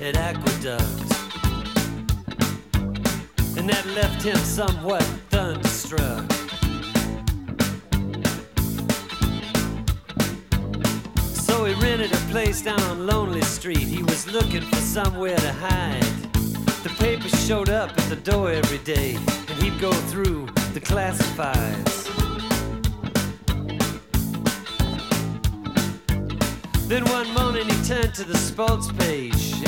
at Aqueduct, and that left him somewhat thunderstruck. So he rented a place down on Lonely Street. He was looking for somewhere to hide. The papers showed up at the door every day, and he'd go through the classifieds. Then one morning he turned to the sports page,